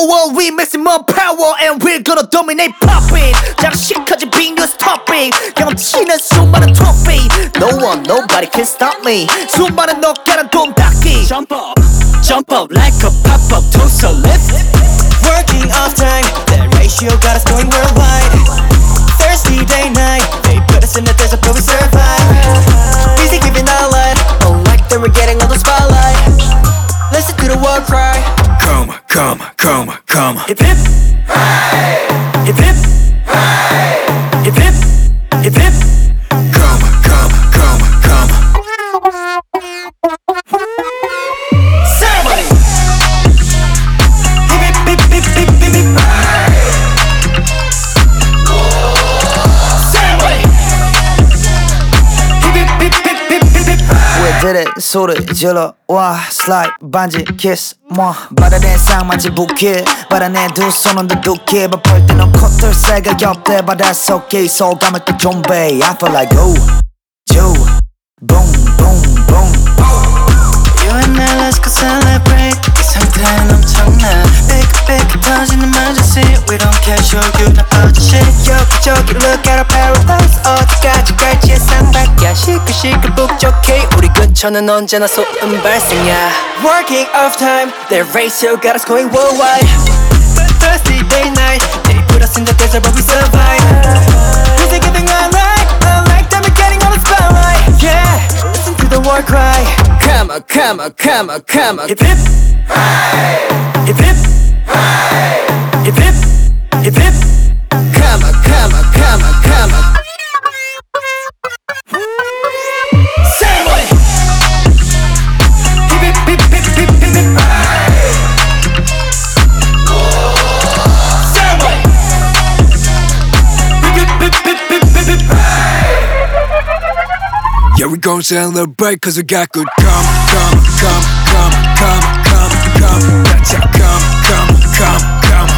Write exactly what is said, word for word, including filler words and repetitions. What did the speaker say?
power, we maximum power, and we're gonna dominate popping. 장식하지 big news topic. 경치는 수많은 topic. No one, nobody can stop me. 수많은 어깨는 돔닦기. Jump up, jump up like a pop-up toast a lift. Working off time, that ratio got us going worldwide. Thirsty day night, they put us in the desert but we survive. Busy giving our light, unlike them we're getting all the spotlight. Listen to the war cry. Come, come, come, come. Hip hip, hey. Hip hip, hey. Hip hip, hip hip. Come, come, come, come. Ceremony. Hip hip hip hip hip hip hip. Ceremony. Hip hip hip hip hip hip hip. 왜 그래 소리 질러 와 슬라이드 반지 키스 뭐 바다에 쌍만지 부케 바다에 두 손은 두둑해 바쁠 때는 콧들 새가 옆에 바다 속에 소감을 또 좀배 I feel like go Joe boom boom boom You and I let's go celebrate. 이 상태는 엄청나. Big big 터진 emergency. We don't care show you the other shit. 여기저기 look at our paradise. 어디까지 갈지 예상밖이야. 시끌시끌 북적해. 우리 근처는 언제나 소음 발생이야. Working off time. Their ratio got us going worldwide. Thirsty day night. They put us in the desert but we survive. Busy giving our light. Unlike them we're getting on the spotlight. Yeah, listen to the war cry. Come on, come on, come on, come on. Hip hip, hey. Hip hip, Hey. hip hip, hip hip. Come on, come on, come on, come on. Ceremony. Hip hip hip hip hip hip hip. Hey. Ceremony. Hip hip hip hip hip hip hip. Hey. Yeah, we gon' celebrate cause we got good come, come, come, come, come, come, come. That's how come, come, come, come.